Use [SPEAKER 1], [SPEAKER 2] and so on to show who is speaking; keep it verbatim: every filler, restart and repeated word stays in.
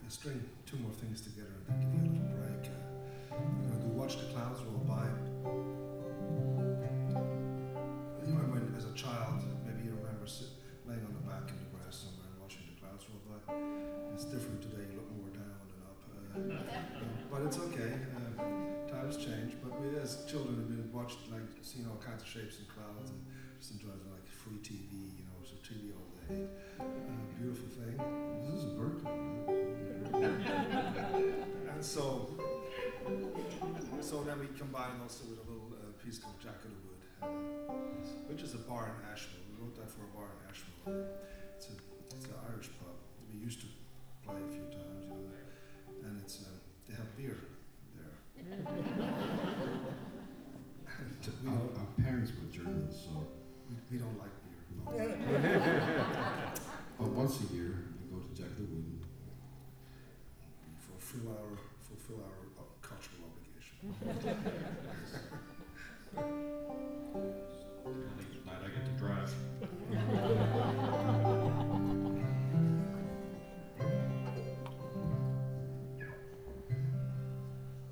[SPEAKER 1] string two more things together and then give you a little break. Uh, you know, do Watch the Clouds Roll By. You know, when as a child, maybe you remember sit, laying on the back in the grass somewhere and watching the clouds roll by. It's different today, you look more down and up. Uh, but it's okay, uh, times change. But we as children have been watched, like, seeing all kinds of shapes and clouds and just enjoyed like free T V, you know, so T V all day. Uh, beautiful thing.
[SPEAKER 2] This is Berkeley, right?
[SPEAKER 1] And so, so then we combine also with a little uh, piece called Jack of the Wood, uh, which is a bar in Asheville. We wrote that for a bar in Asheville. It's a, it's an Irish pub. We used to play a few times, you know, and it's uh, they have beer there. And we
[SPEAKER 2] Our,
[SPEAKER 1] don't,
[SPEAKER 2] our parents were Germans, so.
[SPEAKER 1] we, we don't like beer. No.
[SPEAKER 2] But once a year, we go to Jack the Wood.
[SPEAKER 1] We fulfill our fulfill our uh, cultural obligation.